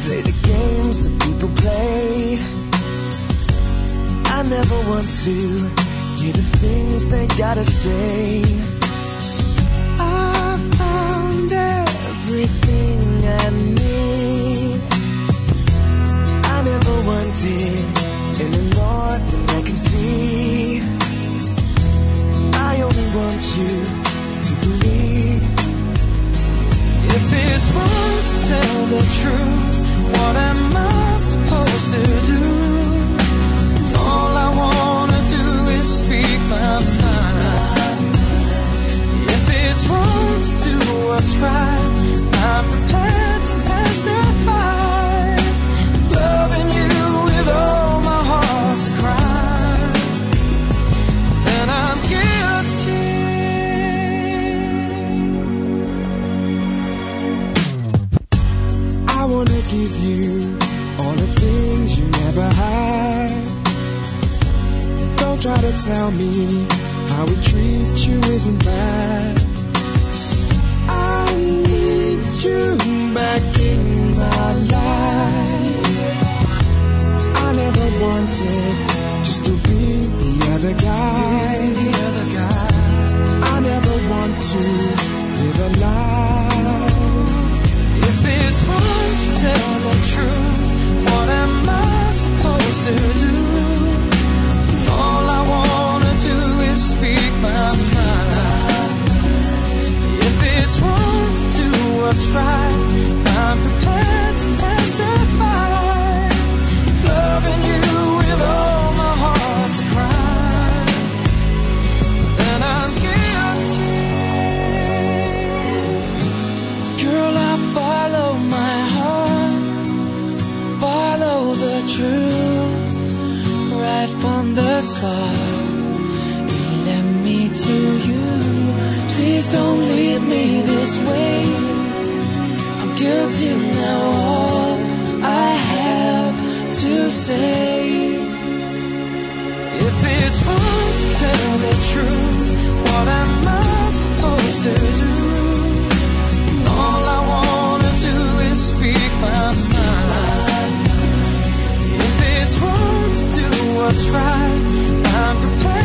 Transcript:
play the games that people play. I never want to hear the things they gotta say. I found everything I need. I never wanted any more than I can see. I only want you to believe. If it's wrong to tell the truth, what am I supposed to do? All I wanna do is speak my mind. If it's wrong to do what's right, I'm prepared to testify. Loving you with all my heart's a crime, then I'm guilty. I wanna give you all the things you never had. Don't try to tell me how we treat you isn't bad. I need you back in my life. I never wanted just to be the other guy. I never want to live a lie. If it's wrong to tell the truth, what am I supposed to do? All I wanna do is speak my mind. If it's wrong to do what's right, I'm prepared to testify. Loving you with all my heart's a crime, then I'm guilty. Girl, I follow my heart, follow the truth. Right from the start, it led me to you. Please don't leave me this way. I'm guilty now, all I have to say. If it's wrong to tell the truth, what am I supposed to do? All I wanna do is speak my mind. If it's wrong to do what's right, I'm prepared